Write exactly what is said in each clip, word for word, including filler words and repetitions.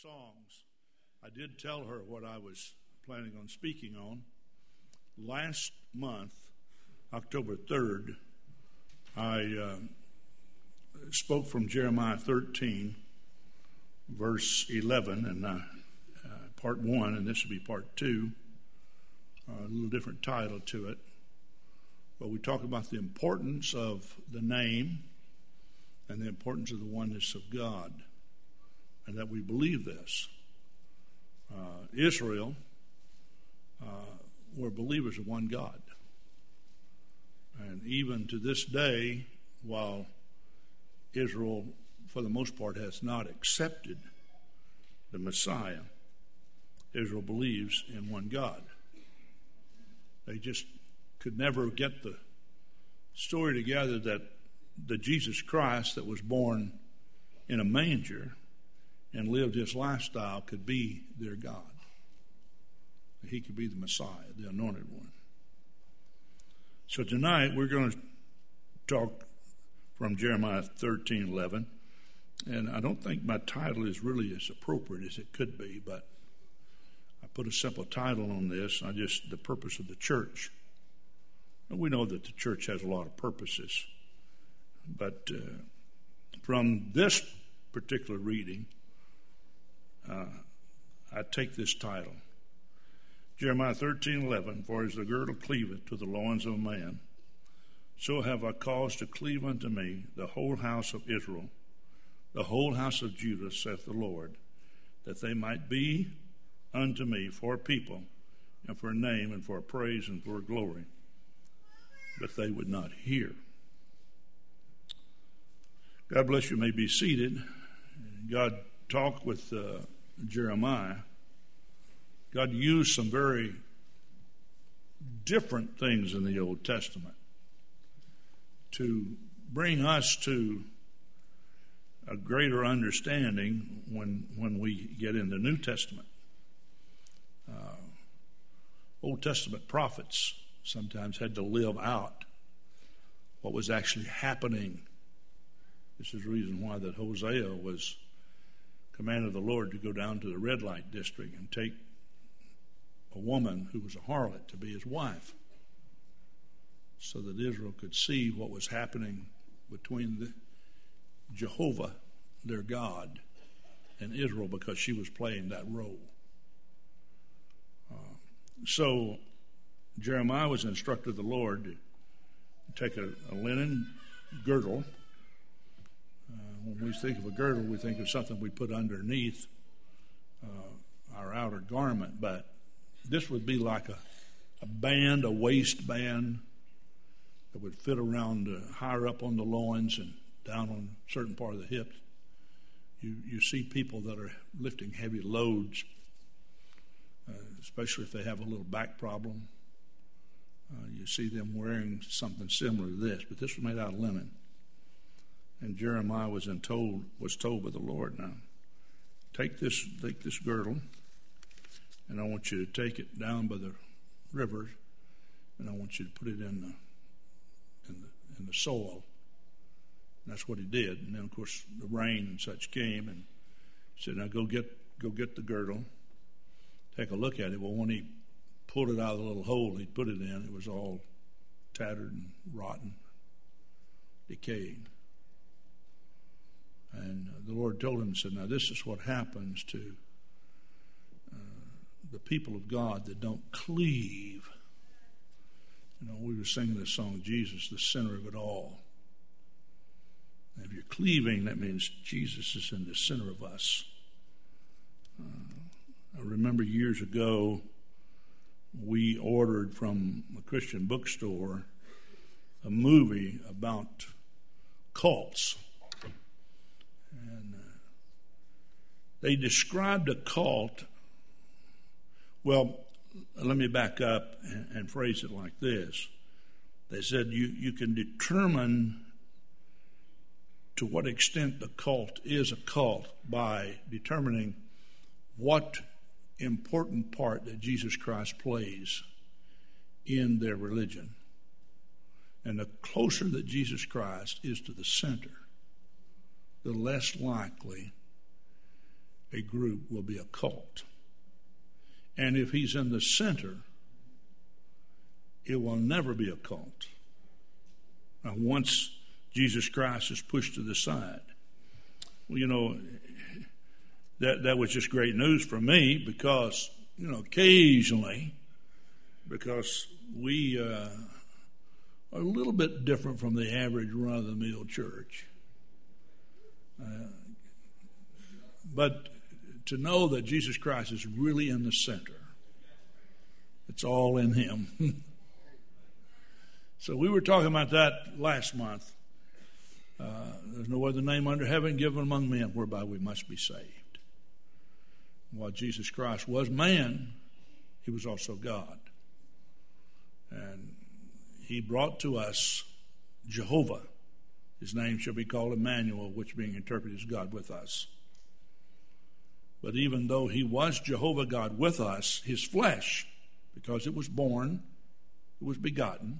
songs. I did tell her what I was planning on speaking on. Last month, October third, I uh, spoke from Jeremiah thirteen, verse eleven, and uh, uh, part one, and this will be part two, uh, a little different title to it. But we talk about the importance of the name and the importance of the oneness of God, and that we believe this. Uh, Israel uh, were believers of one God. And even to this day, while Israel, for the most part, has not accepted the Messiah, Israel believes in one God. They just could never get the story together that the Jesus Christ that was born in a manger and lived his lifestyle could be their God. He could be the Messiah, the anointed one. So tonight we're going to talk from Jeremiah thirteen eleven, and I don't think my title is really as appropriate as it could be, but I put a simple title on this. I just the purpose of the church. And we know that the church has a lot of purposes, but uh, from this particular reading, uh, I take this title. Jeremiah thirteen eleven, for as the girdle cleaveth to the loins of a man, so have I caused to cleave unto me the whole house of Israel, the whole house of Judah, saith the Lord, that they might be unto me for a people, and for a name, and for a praise, and for a glory. But they would not hear. God bless you. You may be seated. God talked with uh, Jeremiah. God used some very different things in the Old Testament to bring us to a greater understanding when when we get in the New Testament. Uh, Old Testament prophets sometimes had to live out what was actually happening. This is the reason why that Hosea was commanded the Lord to go down to the red light district and take a woman who was a harlot to be his wife, so that Israel could see what was happening between the Jehovah, their God, and Israel, because she was playing that role. Uh, so Jeremiah was instructed of the Lord to take a, a linen girdle. Uh, when we think of a girdle, we think of something we put underneath uh, our outer garment, but this would be like a, a band, a waistband that would fit around uh, higher up on the loins and down on a certain part of the hips. You, you see people that are lifting heavy loads, uh, especially if they have a little back problem. Uh, you see them wearing something similar to this, but this was made out of linen. And Jeremiah was in told was told by the Lord, now take this take this girdle, and I want you to take it down by the river, and I want you to put it in the in the in the soil. And that's what he did. And then of course the rain and such came, and he said, now go get go get the girdle, take a look at it. Well, when he pulled it out of the little hole he'd put it in, it was all tattered and rotten, decayed. And the Lord told him and said, now this is what happens to uh, the people of God that don't cleave. You know, we were singing this song, Jesus, the center of it all. And if you're cleaving, that means Jesus is in the center of us. Uh, I remember years ago, we ordered from a Christian bookstore a movie about cults. And uh, they described a cult. Well, let me back up and, and phrase it like this. They said you, you can determine to what extent the cult is a cult by determining what important part that Jesus Christ plays in their religion. And the closer that Jesus Christ is to the center, the less likely a group will be a cult. And if he's in the center, it will never be a cult. Now, once Jesus Christ is pushed to the side, well, you know, that that was just great news for me because, you know, occasionally, because we uh, are a little bit different from the average run-of-the-mill church. Uh, but to know that Jesus Christ is really in the center, it's all in him. So we were talking about that last month. Uh, there's no other name under heaven given among men whereby we must be saved. While Jesus Christ was man, he was also God. And he brought to us Jehovah. His name shall be called Emmanuel, which being interpreted is God with us. But even though he was Jehovah God with us, his flesh, because it was born, it was begotten,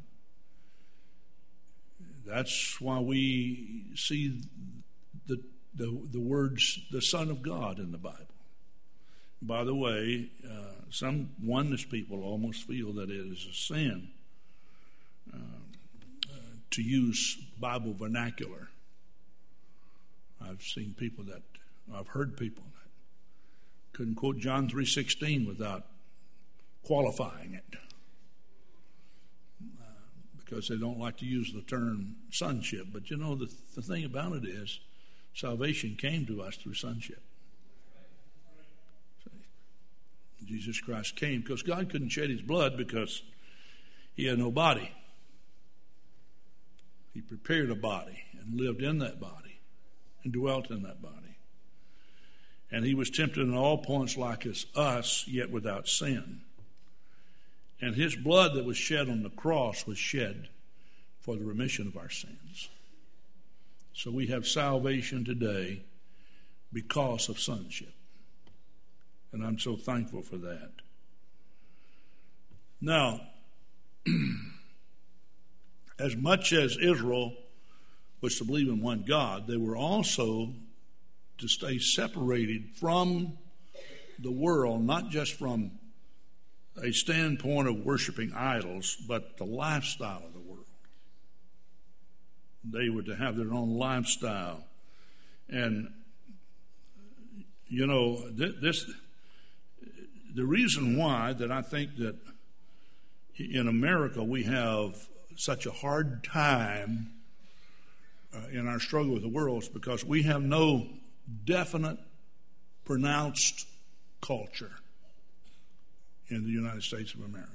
that's why we see the, the, the words, the Son of God in the Bible. By the way, uh, some oneness people almost feel that it is a sin uh, uh, to use Bible vernacular. I've seen people that, I've heard people that couldn't quote John three sixteen without qualifying it uh, because they don't like to use the term sonship. But you know, the, the thing about it is salvation came to us through sonship. Jesus Christ came because God couldn't shed his blood because he had no body. He prepared a body and lived in that body and dwelt in that body. And he was tempted in all points like as us, yet without sin. And his blood that was shed on the cross was shed for the remission of our sins. So we have salvation today because of sonship. And I'm so thankful for that. Now, as much as Israel was to believe in one God, they were also to stay separated from the world, not just from a standpoint of worshiping idols, but the lifestyle of the world. They were to have their own lifestyle. And, you know, th- this... The reason why that I think that in America we have such a hard time uh, in our struggle with the world is because we have no definite, pronounced culture in the United States of America.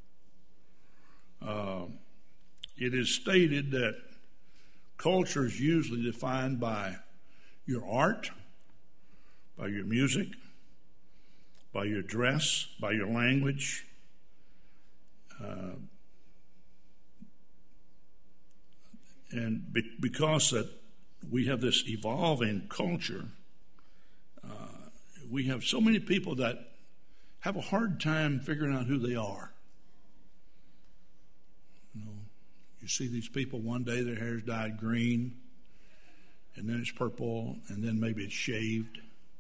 Uh, it is stated that culture is usually defined by your art, by your music, by your dress, by your language. Uh, and be- because that we have this evolving culture, uh, we have so many people that have a hard time figuring out who they are. You know, you see these people, one day their hair's dyed green, and then it's purple, and then maybe it's shaved.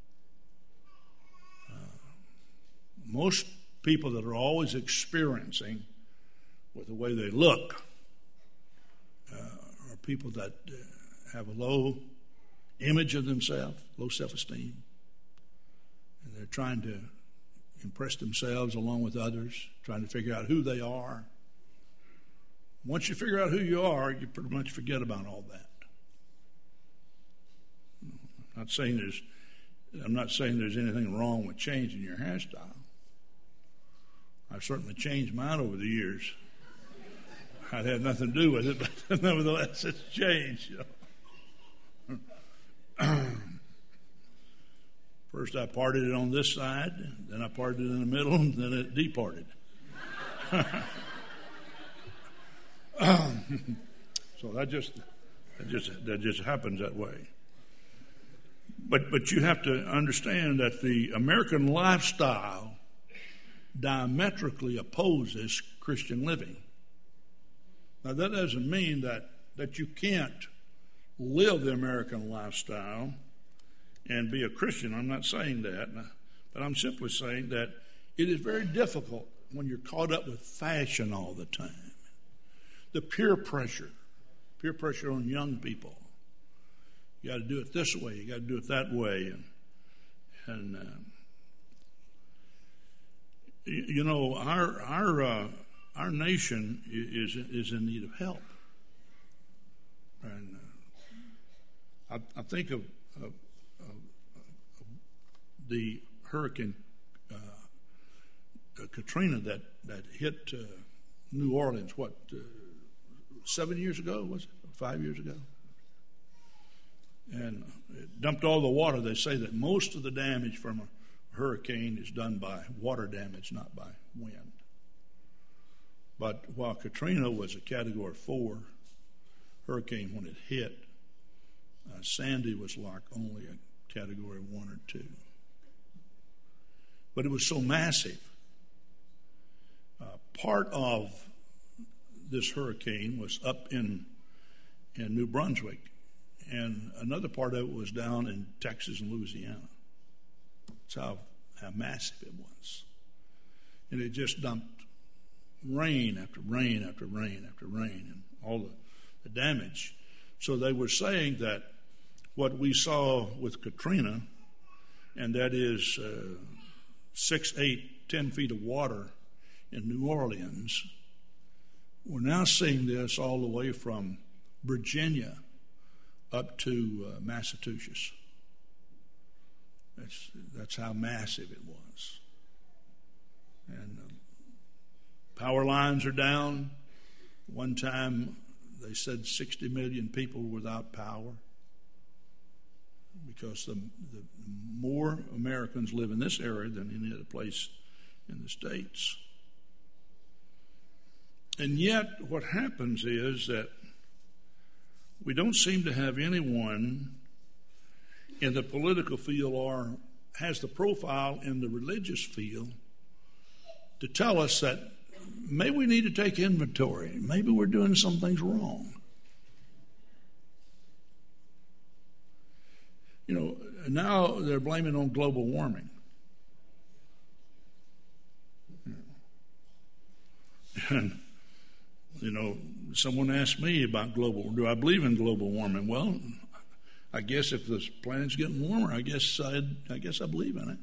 Most people that are always experiencing with the way they look uh, are people that uh, have a low image of themselves, low self-esteem. And they're trying to impress themselves along with others, trying to figure out who they are. Once you figure out who you are, you pretty much forget about all that. I'm not saying there's, I'm not saying there's anything wrong with changing your hairstyle. I've certainly changed mine over the years. I'd had nothing to do with it, but nevertheless, it's changed. You know. First, I parted it on this side, then I parted it in the middle, and then it departed. So that just that just that just happens that way. But but you have to understand that the American lifestyle diametrically opposes Christian living. Now, that doesn't mean that, that you can't live the American lifestyle and be a Christian. I'm not saying that, but I'm simply saying that it is very difficult when you're caught up with fashion all the time. The peer pressure, peer pressure on young people. You got to do it this way. You got to do it that way, and and um, you, you know our our uh, our nation is is in need of help, and uh, I, I think of, of, of, of the hurricane uh, uh, Katrina that that hit uh, New Orleans. What uh, seven years ago was it? Five years ago. And it dumped all the water. They say that most of the damage from a hurricane is done by water damage, not by wind. But while Katrina was a Category four hurricane when it hit, uh, Sandy was like only a Category one or two. But it was so massive. Uh, part of this hurricane was up in in New Brunswick. And another part of it was down in Texas and Louisiana. That's how, how massive it was. And it just dumped rain after rain after rain after rain and all the, the damage. So they were saying that what we saw with Katrina, and that is uh, six, eight, ten feet of water in New Orleans, we're now seeing this all the way from Virginia up to uh, Massachusetts. That's that's how massive it was. And uh, power lines are down. One time they said sixty million people without power because the, the more Americans live in this area than any other place in the States. And yet what happens is that we don't seem to have anyone in the political field or has the profile in the religious field to tell us that maybe we need to take inventory. Maybe we're doing some things wrong. You know, now they're blaming on global warming. And, you know, someone asked me about global, do I believe in global warming? Well, I guess if the planet's getting warmer, I guess I, I guess I believe in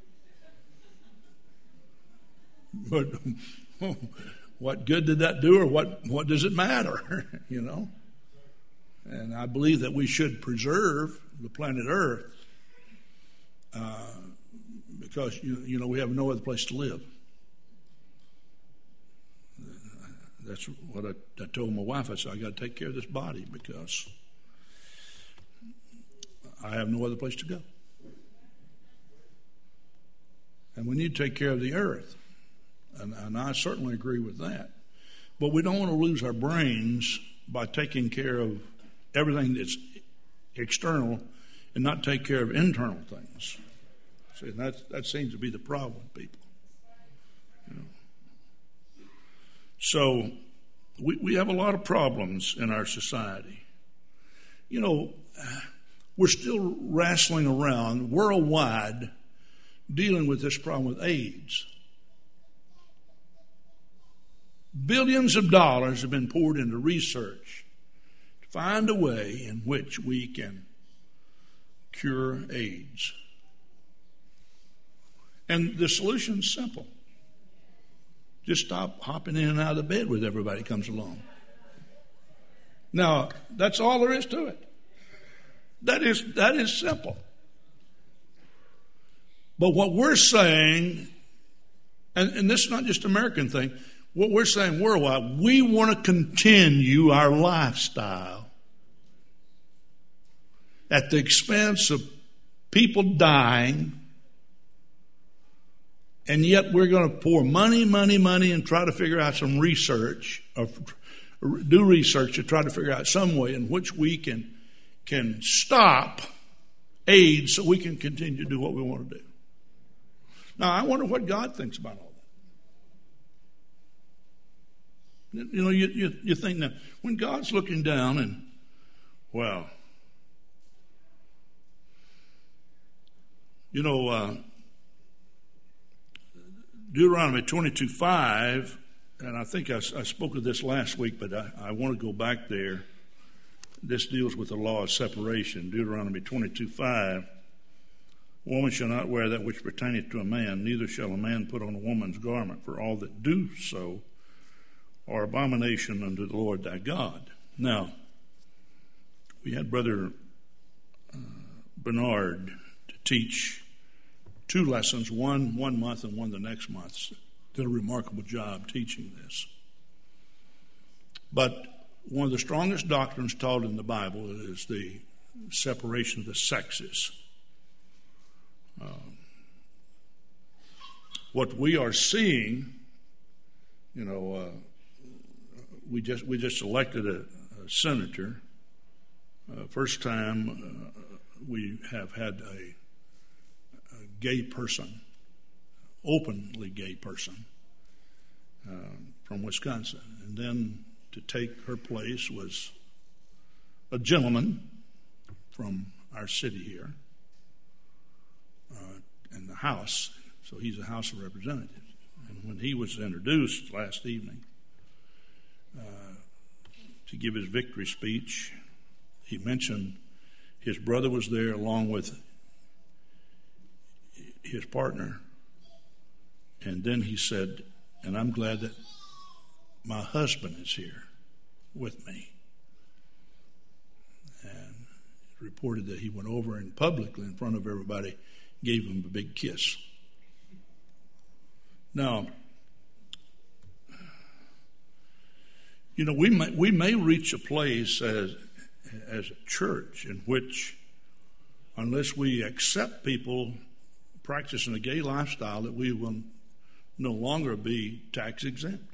it. But what good did that do, or what, what does it matter? You know? And I believe that we should preserve the planet Earth uh, because, you, you know, we have no other place to live. That's what I, I told my wife. I said, I got to take care of this body because I have no other place to go. And we need to take care of the earth. And, and I certainly agree with that. But we don't want to lose our brains by taking care of everything that's external and not take care of internal things. See, that, that seems to be the problem with people. You know. So we, we have a lot of problems in our society. You know, we're still wrestling around worldwide dealing with this problem with AIDS. Billions of dollars have been poured into research to find a way in which we can cure AIDS. And the solution's simple. Just stop hopping in and out of the bed with everybody that comes along. Now, that's all there is to it. That is, that is simple. But what we're saying, and, and this is not just an American thing, what we're saying worldwide, we want to continue our lifestyle at the expense of people dying. And yet we're going to pour money, money, money and try to figure out some research, or do research to try to figure out some way in which we can, can stop AIDS so we can continue to do what we want to do. Now, I wonder what God thinks about all that. You know, you, you, you think that when God's looking down and, well, You know, uh, Deuteronomy twenty-two five, and I think I, I spoke of this last week, but I, I want to go back there. This deals with the law of separation. Deuteronomy twenty-two five. Woman shall not wear that which pertaineth to a man, neither shall a man put on a woman's garment, for all that do so are abomination unto the Lord thy God. Now, we had Brother uh, Bernard to teach two lessons, one one month and one the next month. Did a remarkable job teaching this. But one of the strongest doctrines taught in the Bible is the separation of the sexes. Um, what we are seeing, you know, uh, we just we just elected a, a senator. Uh, first time uh, we have had a, a gay person, openly gay person, uh, from Wisconsin, and then to take her place was a gentleman from our city here. Uh, in the House, so he's a House of Representatives. And when he was introduced last evening uh, to give his victory speech, he mentioned his brother was there along with his partner. And then he said, and I'm glad that my husband is here with me. And reported that he went over and publicly in front of everybody gave him a big kiss. Now, you know, we may, we may reach a place as as a church in which, unless we accept people practicing a gay lifestyle, that we will no longer be tax exempt.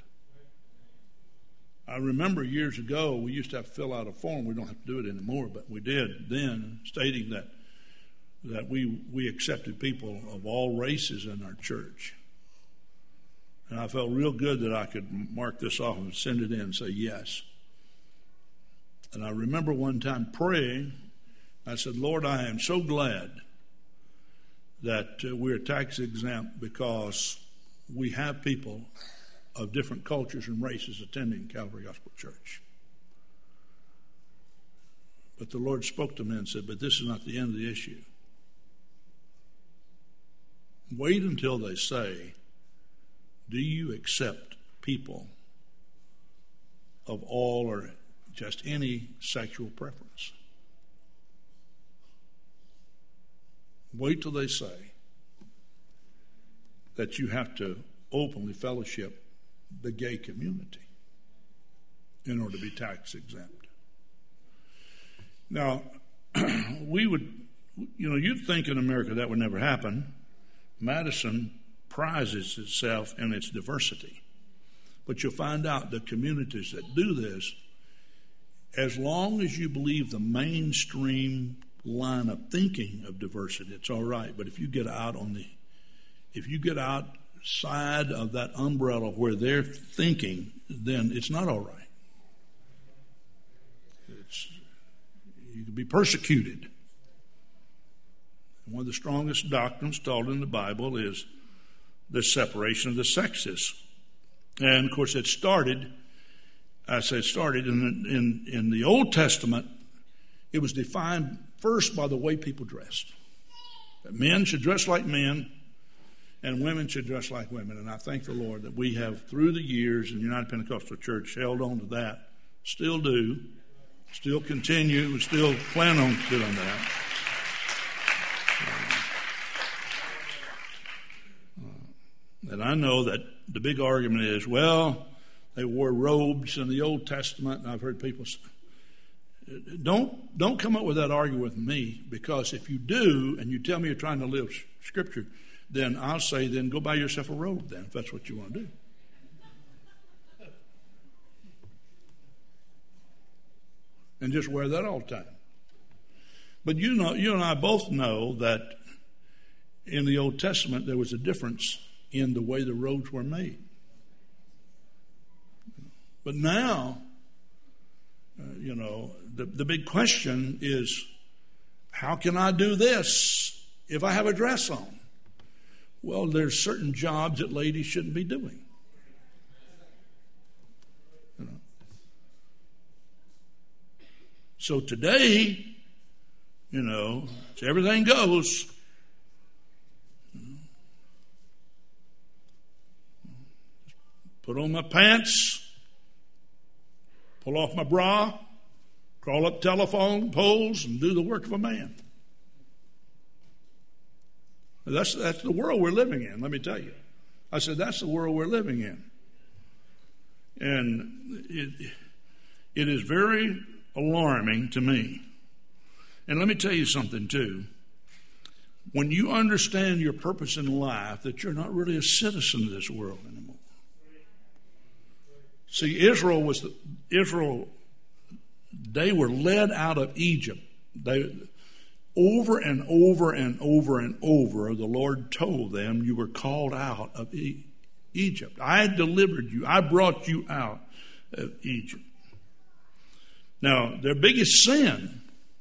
I remember years ago we used to have to fill out a form. We don't have to do it anymore, but we did then, stating that that we, we accepted people of all races in our church. And I felt real good that I could mark this off and send it in and say yes. And I remember one time praying, I said, Lord, I am so glad that uh, we're tax exempt because we have people of different cultures and races attending Calvary Gospel Church. But the Lord spoke to me and said, but this is not the end of the issue. Wait until they say, do you accept people of all or just any sexual preference? Wait till they say that you have to openly fellowship the gay community in order to be tax exempt. Now, we would, you know, you'd think in America that would never happen. Madison prizes itself in its diversity. But you'll find out the communities that do this, as long as you believe the mainstream line of thinking of diversity, it's all right. But if you get out on the, if you get outside of that umbrella where they're thinking, then it's not all right. It's, you can be persecuted. One of the strongest doctrines taught in the Bible is the separation of the sexes. And, of course, it started, I say it started, in, in, in the Old Testament, it was defined first by the way people dressed. That men should dress like men and women should dress like women. And I thank the Lord that we have, through the years in the United Pentecostal Church, held on to that, still do, still continue, and still plan on doing that. And I know that the big argument is, well, they wore robes in the Old Testament, and I've heard people say, don't, don't come up with that argument with me, because if you do, and you tell me you're trying to live Scripture, then I'll say, then go buy yourself a robe then, if that's what you want to do. And just wear that all the time. But you know, you and I both know that in the Old Testament there was a difference in the way the robes were made. But now, uh, you know, the, the big question is, how can I do this if I have a dress on. Well, there's certain jobs that ladies shouldn't be doing. You know. So today, you know, everything goes. Put on my pants, pull off my bra, crawl up telephone poles, and do the work of a man. That's, that's the world we're living in, let me tell you. I said, that's the world we're living in. And it, it is very alarming to me. And let me tell you something, too. When you understand your purpose in life, that you're not really a citizen of this world anymore. See, Israel was the, Israel, they were led out of Egypt. They, over and over and over and over, the Lord told them, you were called out of e- Egypt. I delivered you. I brought you out of Egypt. Now, their biggest sin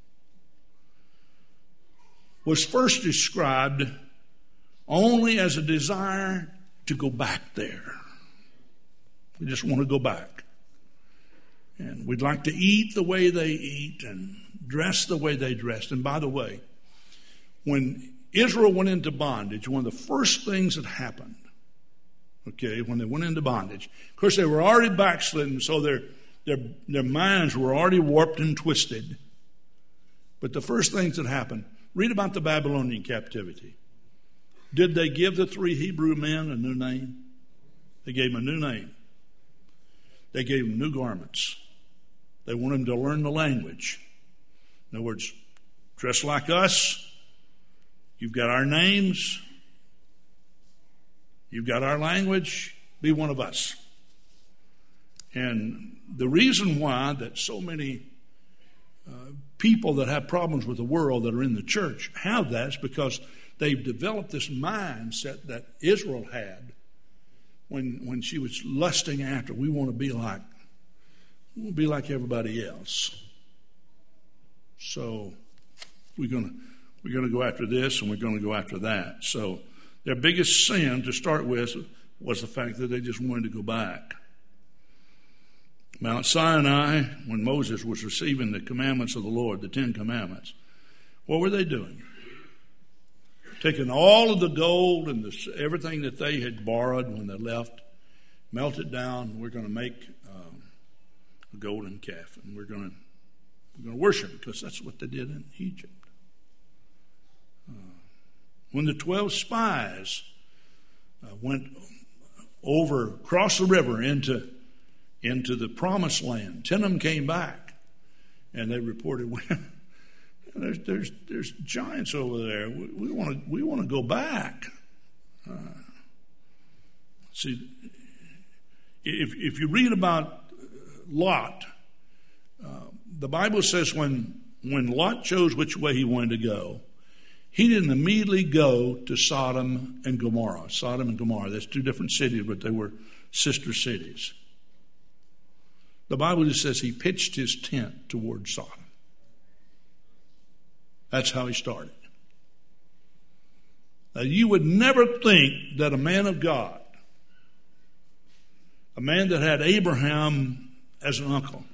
was first described only as a desire to go back there. We just want to go back. And we'd like to eat the way they eat and dress the way they dressed. And by the way, when Israel went into bondage, one of the first things that happened, okay, when they went into bondage, of course they were already backslidden, so their their their minds were already warped and twisted. But the first things that happened, read about the Babylonian captivity. Did they give the three Hebrew men a new name? They gave them a new name. They gave them new garments. They wanted them to learn the language. In other words, dress like us. You've got our names. You've got our language. Be one of us. And the reason why that so many uh, people that have problems with the world that are in the church have that is because they've developed this mindset that Israel had when when she was lusting after. We want to be like, we want to be like everybody else. So we're gonna we're gonna go after this and we're gonna go after that. So their biggest sin to start with was the fact that they just wanted to go back. Mount Sinai, when Moses was receiving the commandments of the Lord, the Ten Commandments, what were they doing? Taking all of the gold and the, everything that they had borrowed when they left, melt it down. We're going to make um, a golden calf, and we're going to we're going to worship it because that's what they did in Egypt. Uh, when the twelve spies uh, went over, across the river into into the promised land, ten of them came back, and they reported, well, there's there's there's giants over there. We, we want to we want to go back. Uh, see, if if you read about Lot, uh, the Bible says when when Lot chose which way he wanted to go, he didn't immediately go to Sodom and Gomorrah. Sodom and Gomorrah, that's two different cities, but they were sister cities. The Bible just says he pitched his tent toward Sodom. That's how he started. Now, you would never think that a man of God, a man that had Abraham as an uncle,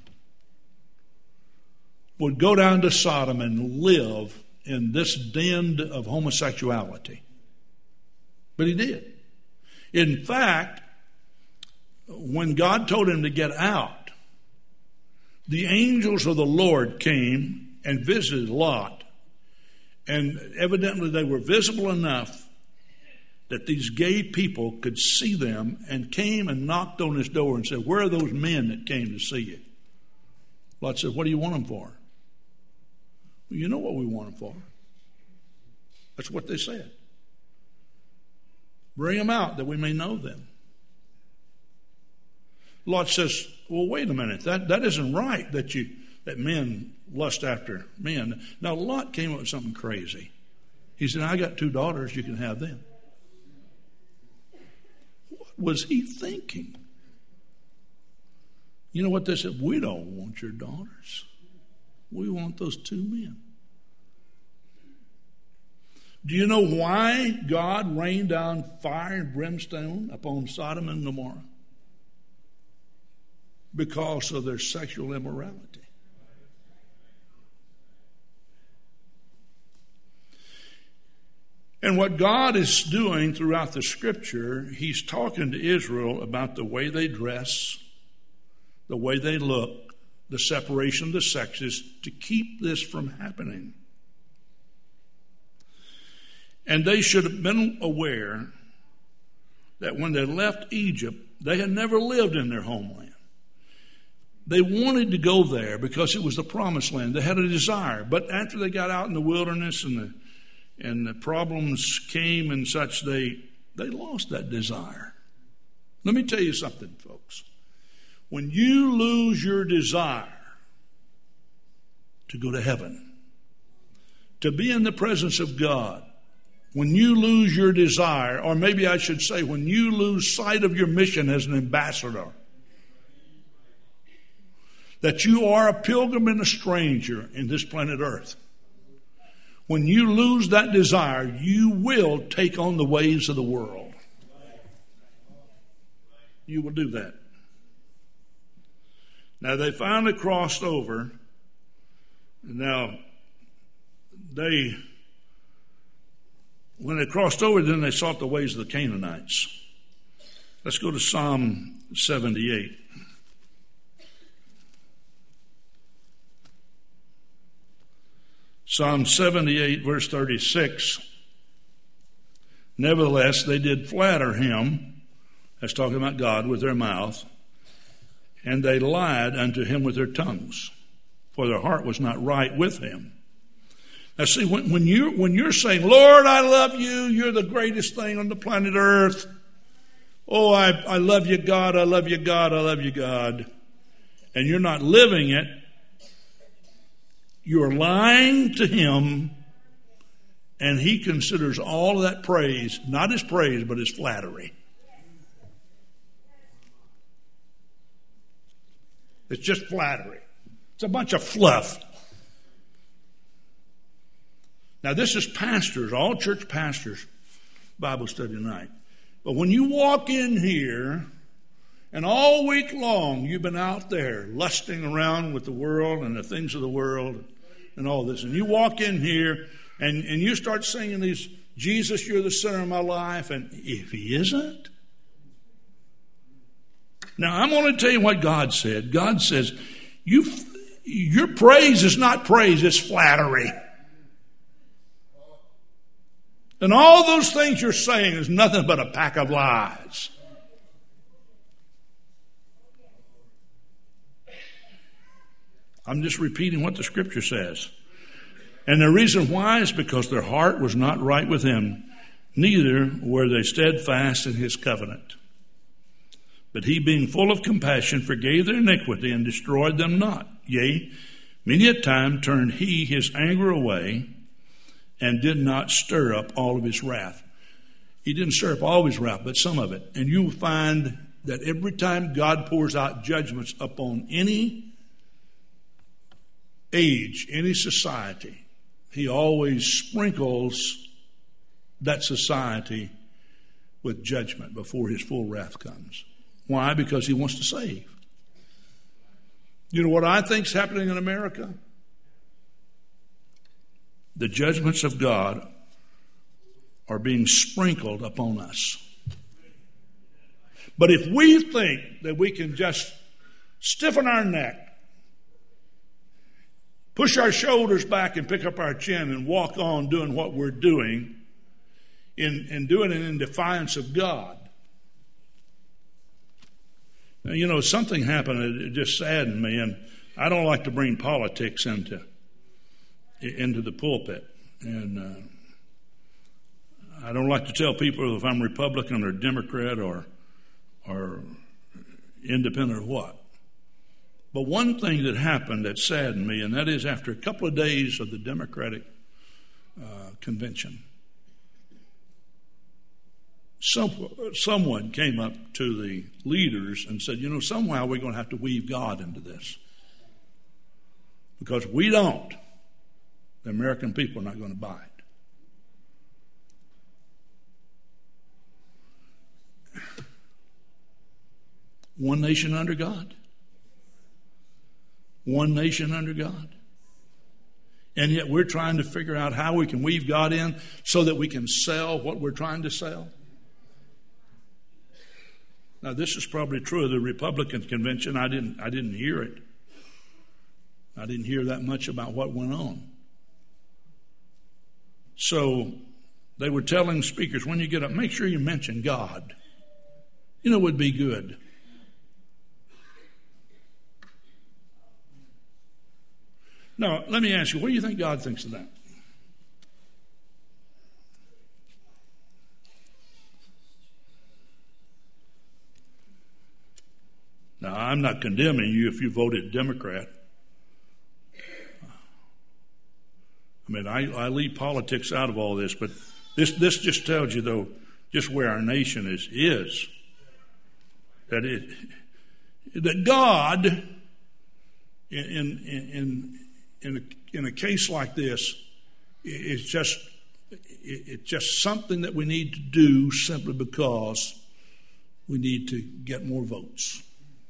would go down to Sodom and live in this den of homosexuality. But he did. In fact, when God told him to get out, the angels of the Lord came and visited Lot. And evidently they were visible enough that these gay people could see them and came and knocked on his door and said, where are those men that came to see you? Lot said, what do you want them for? Well, you know what we want them for. That's what they said. Bring them out that we may know them. Lot says, well, wait a minute. That, that isn't right that you that men lust after men. Now, Lot came up with something crazy. He said, I got two daughters. You can have them. What was he thinking? You know what they said? We don't want your daughters. We want those two men. Do you know why God rained down fire and brimstone upon Sodom and Gomorrah? Because of their sexual immorality. And what God is doing throughout the Scripture, He's talking to Israel about the way they dress, the way they look, the separation of the sexes, to keep this from happening. And they should have been aware that when they left Egypt, they had never lived in their homeland. They wanted to go there because it was the promised land. They had a desire. But after they got out in the wilderness and the and the problems came and such, they they lost that desire. Let me tell you something, folks. When you lose your desire to go to heaven, to be in the presence of God, when you lose your desire, or maybe I should say, when you lose sight of your mission as an ambassador, that you are a pilgrim and a stranger in this planet Earth, when you lose that desire, you will take on the ways of the world. You will do that. Now, they finally crossed over. Now, they, when they crossed over, then they sought the ways of the Canaanites. Let's go to Psalm seventy-eight. Psalm seventy-eight, verse thirty-six. Nevertheless, they did flatter him, that's talking about God, with their mouth, and they lied unto him with their tongues, for their heart was not right with him. Now see, when, when, you're, when you're saying, Lord, I love you, you're the greatest thing on the planet Earth. Oh, I, I love you, God, I love you, God, I love you, God. And you're not living it. You're lying to him, and he considers all of that praise, not as praise, but as flattery. It's just flattery. It's a bunch of fluff. Now, this is pastors, all church pastors, Bible study tonight. But when you walk in here, and all week long you've been out there lusting around with the world and the things of the world and all this, and you walk in here and, and you start singing these, Jesus, you're the center of my life, and if he isn't, now I'm going to tell you what God said. God says, you, your praise is not praise, it's flattery. And all those things you're saying is nothing but a pack of lies. I'm just repeating what the Scripture says. And the reason why is because their heart was not right with him, neither were they steadfast in his covenant. But he, being full of compassion, forgave their iniquity and destroyed them not. Yea, many a time turned he his anger away and did not stir up all of his wrath. He didn't stir up all of his wrath, but some of it. And you will find that every time God pours out judgments upon any age, any society, he always sprinkles that society with judgment before his full wrath comes. Why? Because he wants to save. You know what I think is happening in America? The judgments of God are being sprinkled upon us. But if we think that we can just stiffen our neck, push our shoulders back and pick up our chin and walk on doing what we're doing in, and doing it in defiance of God. Now, you know, something happened, it just saddened me, and I don't like to bring politics into, into the pulpit. And uh, I don't like to tell people if I'm Republican or Democrat or, or independent or what. But one thing that happened that saddened me, and that is after a couple of days of the Democratic uh, convention, some, someone came up to the leaders and said, you know, somehow we're going to have to weave God into this. Because we don't, the American people are not going to buy it. One nation under God. One nation under God. And yet we're trying to figure out how we can weave God in so that we can sell what we're trying to sell. Now, this is probably true of the Republican convention. I didn't, I didn't hear it. I didn't hear that much about what went on. So they were telling speakers, when you get up, make sure you mention God. You know, it would be good. Now, let me ask you, what do you think God thinks of that? Now, I'm not condemning you if you voted Democrat. I mean, I, I leave politics out of all this, but this this just tells you, though, just where our nation is, is. That it that God, in in in in a, in a case like this, is just it's just something that we need to do simply because we need to get more votes.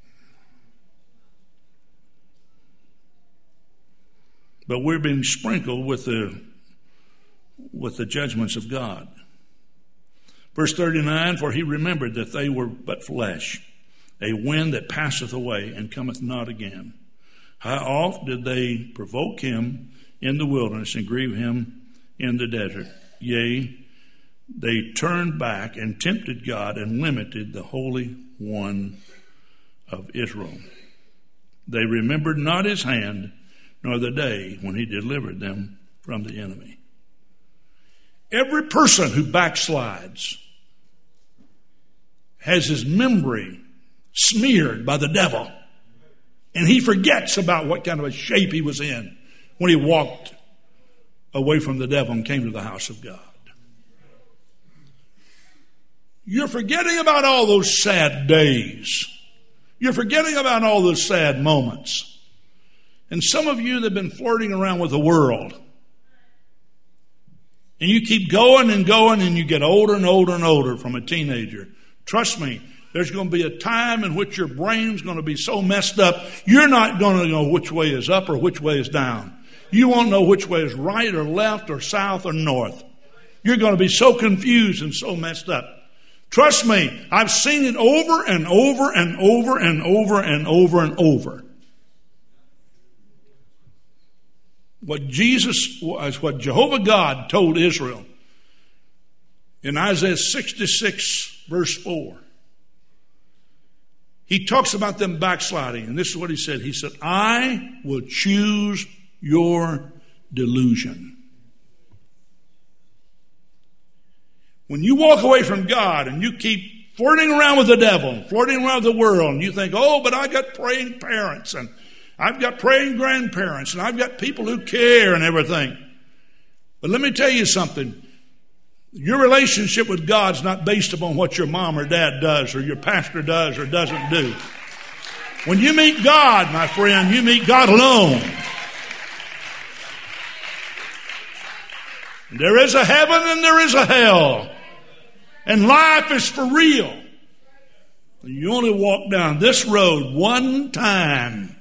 But we're being sprinkled with the with the judgments of God. Verse thirty-nine, for he remembered that they were but flesh, a wind that passeth away and cometh not again. How oft did they provoke him in the wilderness and grieve him in the desert? Yea, they turned back and tempted God and limited the Holy One of Israel. They remembered not his hand, nor the day when he delivered them from the enemy. Every person who backslides has his memory smeared by the devil, and he forgets about what kind of a shape he was in when he walked away from the devil and came to the house of God. You're forgetting about all those sad days. You're forgetting about all those sad moments. And some of you that have been flirting around with the world, and you keep going and going, and you get older and older and older from a teenager. Trust me, there's going to be a time in which your brain's going to be so messed up, you're not going to know which way is up or which way is down. You won't know which way is right or left or south or north. You're going to be so confused and so messed up. Trust me, I've seen it over and over and over and over and over and over. What Jesus was, what Jehovah God told Israel in Isaiah sixty-six, verse four. He talks about them backsliding, and this is what he said. He said, I will choose your delusion. When you walk away from God and you keep flirting around with the devil, flirting around with the world, and you think, oh, but I got praying parents, and I've got praying grandparents, and I've got people who care and everything. But let me tell you something. Your relationship with God's not based upon what your mom or dad does or your pastor does or doesn't do. When you meet God, my friend, you meet God alone. There is a heaven and there is a hell. And life is for real. You only walk down this road one time.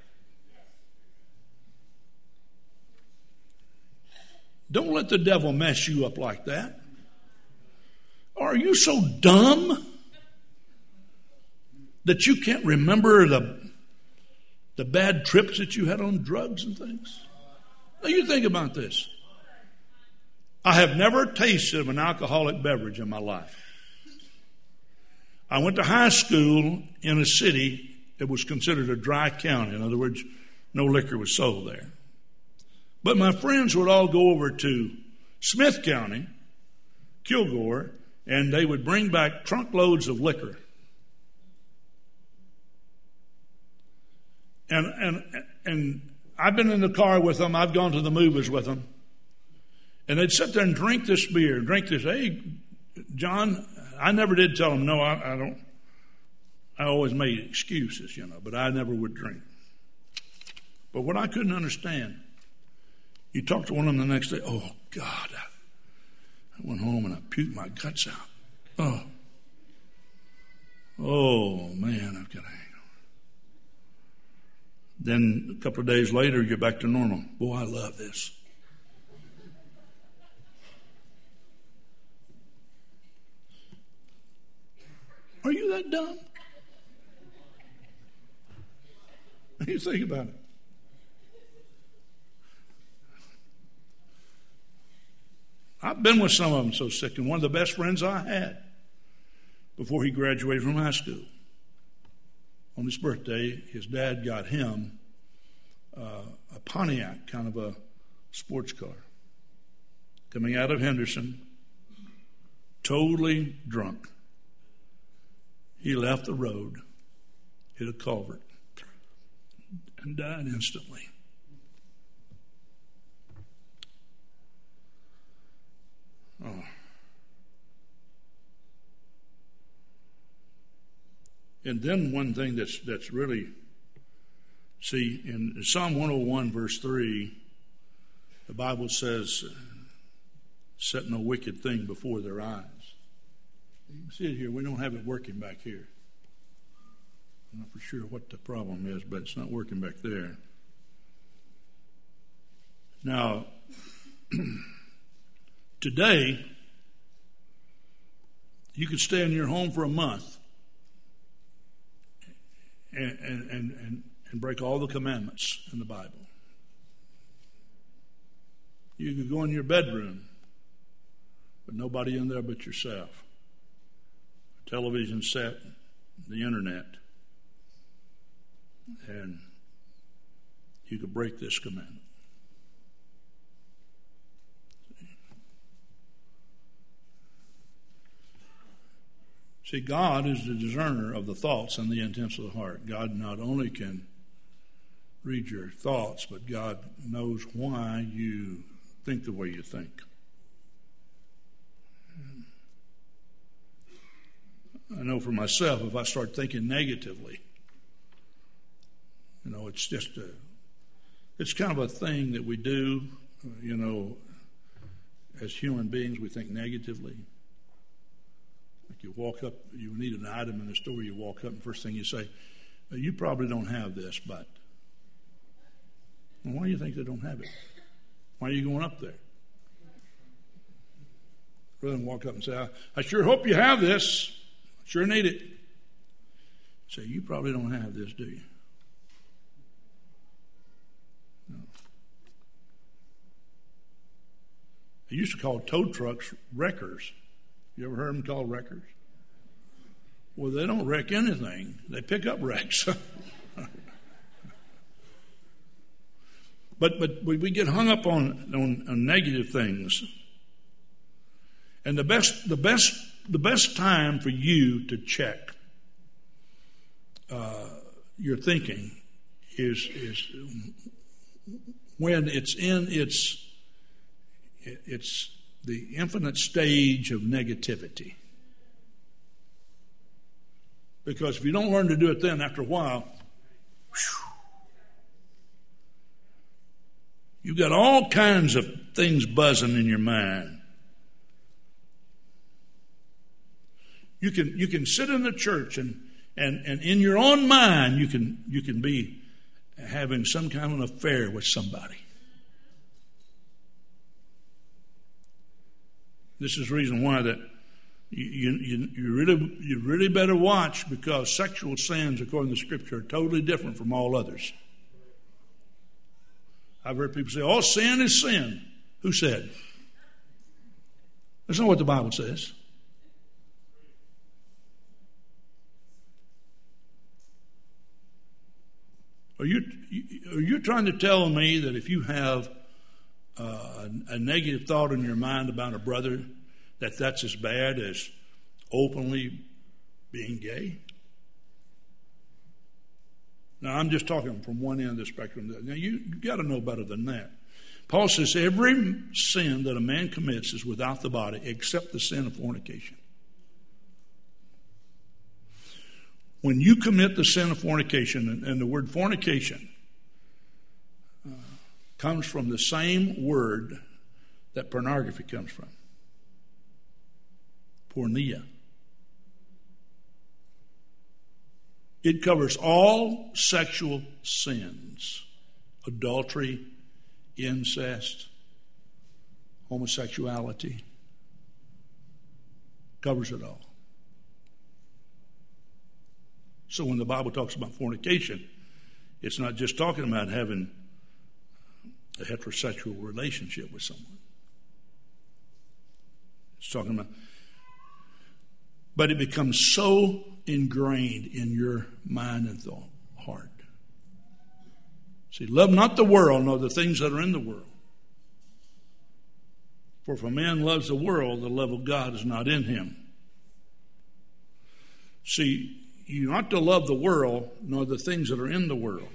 Don't let the devil mess you up like that. Are you so dumb that you can't remember the, the bad trips that you had on drugs and things? Now you think about this. I have never tasted of an alcoholic beverage in my life. I went to high school in a city that was considered a dry county. In other words, no liquor was sold there. But my friends would all go over to Smith County, Kilgore, and they would bring back trunk loads of liquor. And and and I've been in the car with them. I've gone to the movies with them. And they'd sit there and drink this beer, drink this. Hey, John, I never did tell them, no, I, I don't. I always made excuses, you know, but I never would drink. But what I couldn't understand, you talk to one of them the next day, oh, God, I, I went home and I puked my guts out. Oh, oh man, I've got to Then a couple of days later, you're back to normal. Boy, I love this. Are you that dumb? You think about it. I've been with some of them so sick, and one of the best friends I had before he graduated from high school, on his birthday, his dad got him uh, a Pontiac, kind of a sports car, coming out of Henderson, totally drunk. He left the road, hit a culvert, and died instantly. Oh. And then one thing that's that's really, see, in Psalm one oh one, verse three, the Bible says, set no wicked thing before their eyes. You can see it here. We don't have it working back here. I'm not for sure what the problem is, but it's not working back there. Now, today, you could stay in your home for a month and, and, and, and break all the commandments in the Bible. You could go in your bedroom, but nobody in there but yourself. A television set, the internet, and you could break this commandment. See, God is the discerner of the thoughts and the intents of the heart. God not only can read your thoughts, but God knows why you think the way you think. I know for myself, if I start thinking negatively, you know, it's just a, it's kind of a thing that we do, you know, as human beings, we think negatively. Like you walk up, you need an item in the store, you walk up, and first thing you say, you probably don't have this, but. Well, why do you think they don't have it? Why are you going up there? Rather than walk up and say, I, I sure hope you have this. I sure need it. Say, you probably don't have this, do you? No. They used to call tow trucks wreckers. You ever heard them called wreckers? Well, they don't wreck anything. They pick up wrecks. but but we get hung up on, on, on negative things. And the best the best the best time for you to check uh, your thinking is is when it's in its it's the infinite stage of negativity. Because if you don't learn to do it then, after a while, whew, you've got all kinds of things buzzing in your mind. You can you can sit in the church and and, and in your own mind you can you can be having some kind of an affair with somebody. This is the reason why that you, you, you really you really better watch, because sexual sins, according to Scripture, are totally different from all others. I've heard people say, all sin is sin. Who said? That's not what the Bible says. Are you, are you trying to tell me that if you have Uh, a negative thought in your mind about a brother, that that's as bad as openly being gay? Now, I'm just talking from one end of the spectrum. Now, you, you got to know better than that. Paul says every sin that a man commits is without the body except the sin of fornication. When you commit the sin of fornication, and, and the word fornication comes from the same word that pornography comes from. Porneia. It covers all sexual sins. Adultery, incest, homosexuality. Covers it all. So when the Bible talks about fornication, it's not just talking about having a heterosexual relationship with someone. It's talking about, but it becomes so ingrained in your mind and thought, heart. See, love not the world, nor the things that are in the world. For if a man loves the world, the love of God is not in him. See, you're not to love the world, nor the things that are in the world.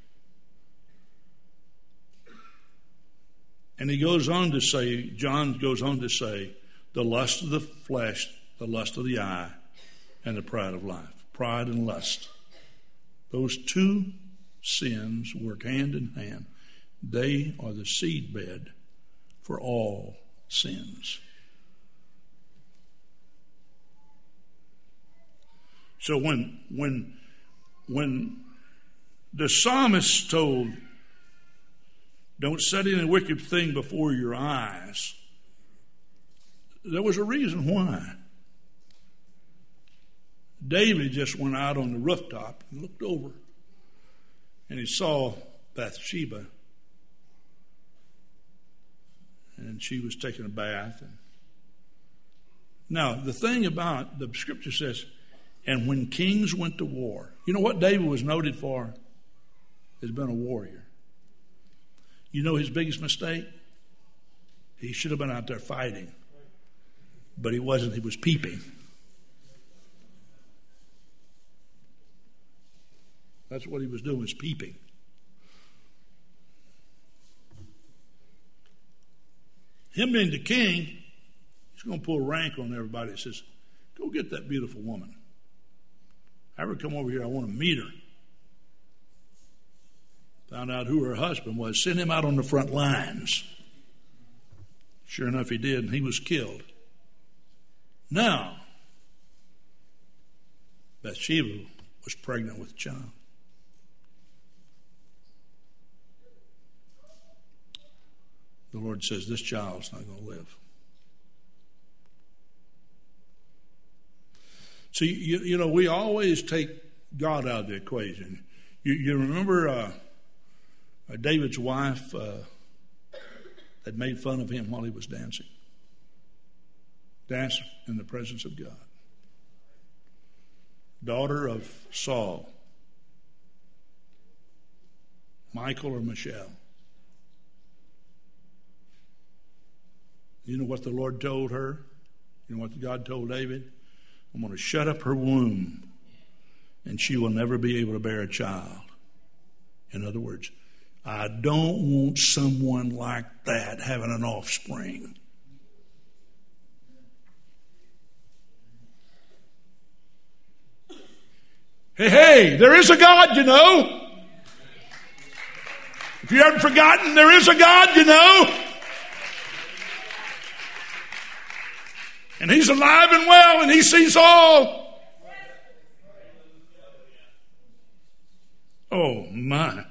And he goes on to say, John goes on to say, the lust of the flesh, the lust of the eye, and the pride of life. Pride and lust. Those two sins work hand in hand. They are the seedbed for all sins. So when when when the psalmist told, don't set any wicked thing before your eyes, there was a reason why. David just went out on the rooftop and looked over, and he saw Bathsheba, and she was taking a bath. And now, the thing about the scripture says, and when kings went to war, you know what David was noted for? Has been a warrior. You know his biggest mistake? He should have been out there fighting, but he wasn't. He was peeping. That's what he was doing, was peeping. Him being the king, he's going to pull rank on everybody that says, go get that beautiful woman. Have her come over here. I want to meet her. Found out who her husband was. Sent him out on the front lines. Sure enough, he did, and he was killed. Now, Bathsheba was pregnant with a child. The Lord says, this child's not going to live. See, you, you know, we always take God out of the equation. You, you remember uh, uh, David's wife uh, that made fun of him while he was dancing? Danced in the presence of God. Daughter of Saul. Michael or Michelle. You know what the Lord told her? You know what God told David? I'm going to shut up her womb, and she will never be able to bear a child. In other words, I don't want someone like that having an offspring. Hey, hey, there is a God, you know. If you haven't forgotten, there is a God, you know. And he's alive and well, and he sees all. Oh, my.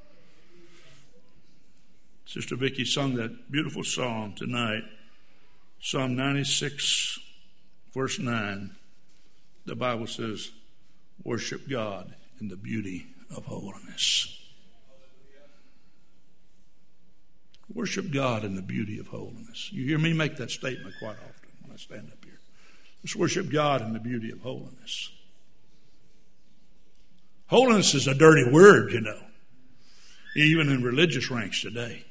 Sister Vicki sung that beautiful song tonight. Psalm ninety-six, verse nine. The Bible says, worship God in the beauty of holiness. Worship God in the beauty of holiness. You hear me make that statement quite often. I stand up here. Let's worship God in the beauty of holiness. Holiness is a dirty word, you know, even in religious ranks today.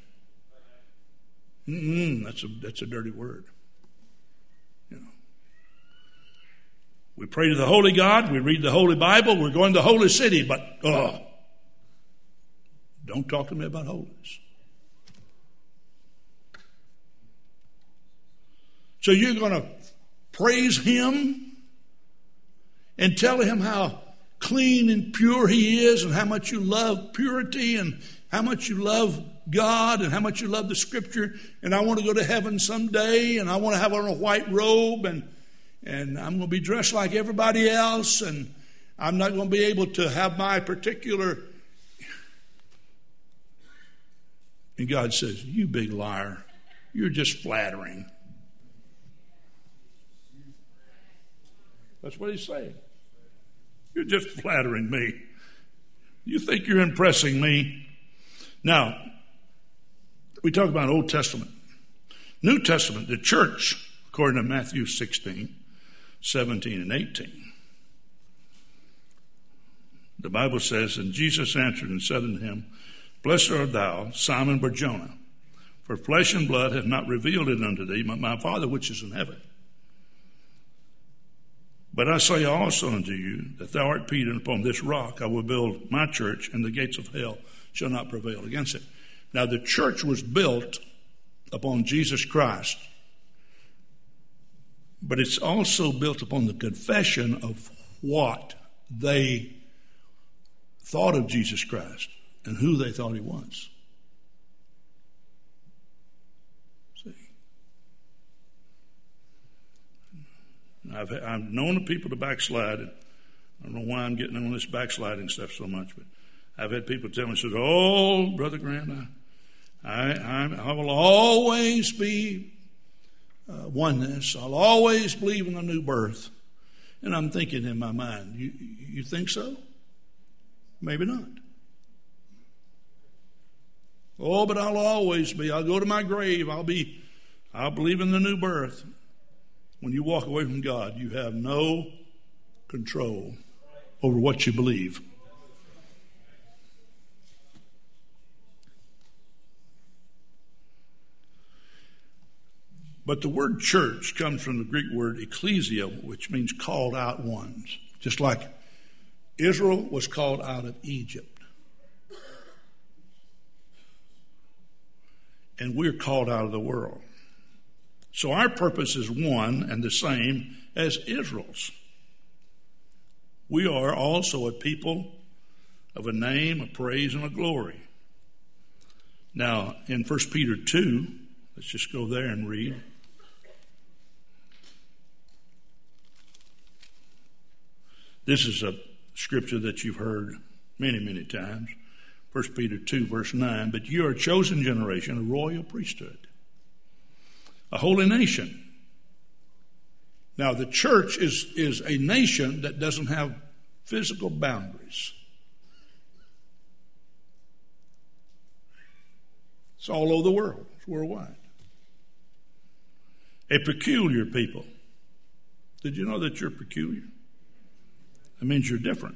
Mm-mm, that's a that's a dirty word. You know, we pray to the Holy God, we read the Holy Bible, we're going to the Holy City, but oh, don't talk to me about holiness. So you're going to praise him and tell him how clean and pure he is and how much you love purity and how much you love God and how much you love the scripture. And I want to go to heaven someday and I want to have on a white robe and, and I'm going to be dressed like everybody else and I'm not going to be able to have my particular... And God says, you big liar. You're just flattering. That's what he's saying. You're just flattering me. You think you're impressing me. Now, we talk about Old Testament. New Testament, the church, according to Matthew sixteen, seventeen, and eighteen. The Bible says, and Jesus answered and said unto him, Blessed art thou, Simon Bar-Jonah, for flesh and blood hath not revealed it unto thee, but my Father which is in heaven. But I say also unto you, that thou art Peter, and upon this rock I will build my church, and the gates of hell shall not prevail against it. Now the church was built upon Jesus Christ, but it's also built upon the confession of what they thought of Jesus Christ and who they thought he was. See? I've, I've known the people to backslide. And I don't know why I'm getting on this backsliding stuff so much, but I've had people tell me, says, oh, Brother Grant, I, I, I, I will always be uh, oneness. I'll always believe in the new birth. And I'm thinking in my mind, you, you think so? Maybe not. Oh, but I'll always be. I'll go to my grave. I'll be, I'll believe in the new birth. When you walk away from God, you have no control over what you believe. But the word church comes from the Greek word ecclesia, which means called out ones. Just like Israel was called out of Egypt. And we're called out of the world. So our purpose is one and the same as Israel's. We are also a people of a name, a praise, and a glory. Now, in First Peter two, let's just go there and read. This is a scripture that you've heard many, many times. First Peter two, verse nine. But you are a chosen generation, a royal priesthood, a holy nation. Now, the church is, is a nation that doesn't have physical boundaries. It's all over the world. It's worldwide. A peculiar people. Did you know that you're peculiar? That means you're different.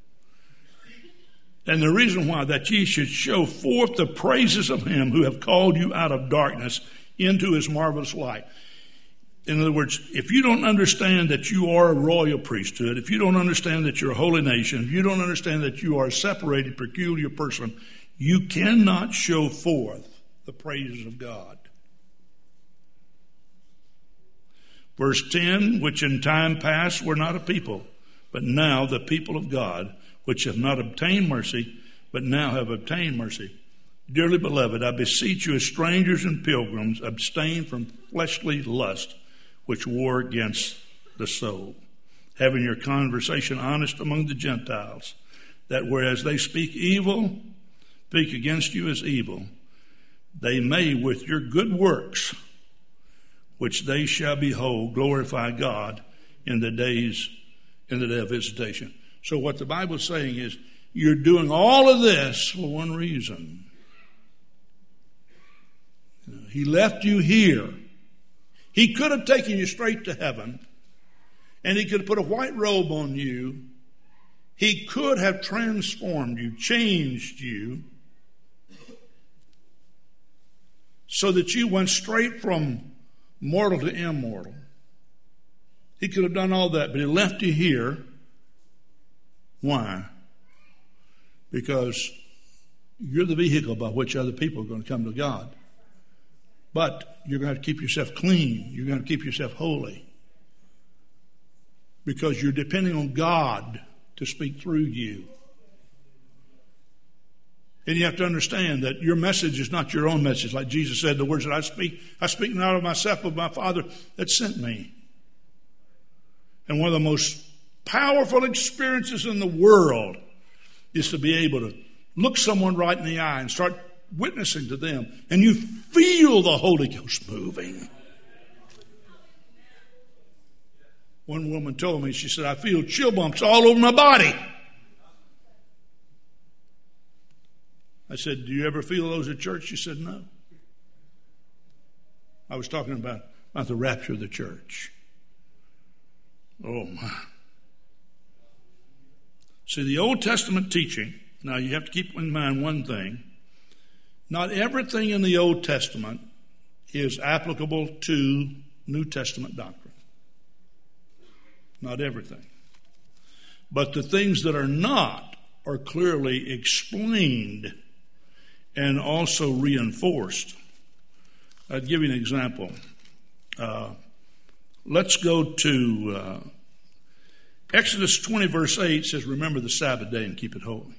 And the reason why, that ye should show forth the praises of him who have called you out of darkness into his marvelous light. In other words, if you don't understand that you are a royal priesthood, if you don't understand that you're a holy nation, if you don't understand that you are a separated, peculiar person, you cannot show forth the praises of God. Verse ten, which in time past were not a people, but now the people of God, which have not obtained mercy, but now have obtained mercy. Dearly beloved, I beseech you as strangers and pilgrims, abstain from fleshly lust, which war against the soul, having your conversation honest among the Gentiles, that whereas they speak evil, speak against you as evil, they may with your good works, which they shall behold, glorify God in the days, in the day of visitation. So what the Bible is saying is, you're doing all of this for one reason. He left you here. He could have taken you straight to heaven, and he could have put a white robe on you. He could have transformed you, changed you, so that you went straight from mortal to immortal. He could have done all that, but he left you here. Why? Because you're the vehicle by which other people are going to come to God. But you're going to have to keep yourself clean. You're going to keep yourself holy. Because you're depending on God to speak through you. And you have to understand that your message is not your own message. Like Jesus said, the words that I speak, I speak not of myself, but my Father that sent me. And one of the most powerful experiences in the world is to be able to look someone right in the eye and start witnessing to them, and you feel the Holy Ghost moving. One woman told me, she said, I feel chill bumps all over my body. I said, do you ever feel those at church? She said, no. I was talking about, about the rapture of the church. Oh, my. See, the Old Testament teaching, now you have to keep in mind one thing. Not everything in the Old Testament is applicable to New Testament doctrine. Not everything. But the things that are not are clearly explained and also reinforced. I'd give you an example. Uh, let's go to uh, Exodus twenty, verse eight says, remember the Sabbath day and keep it holy.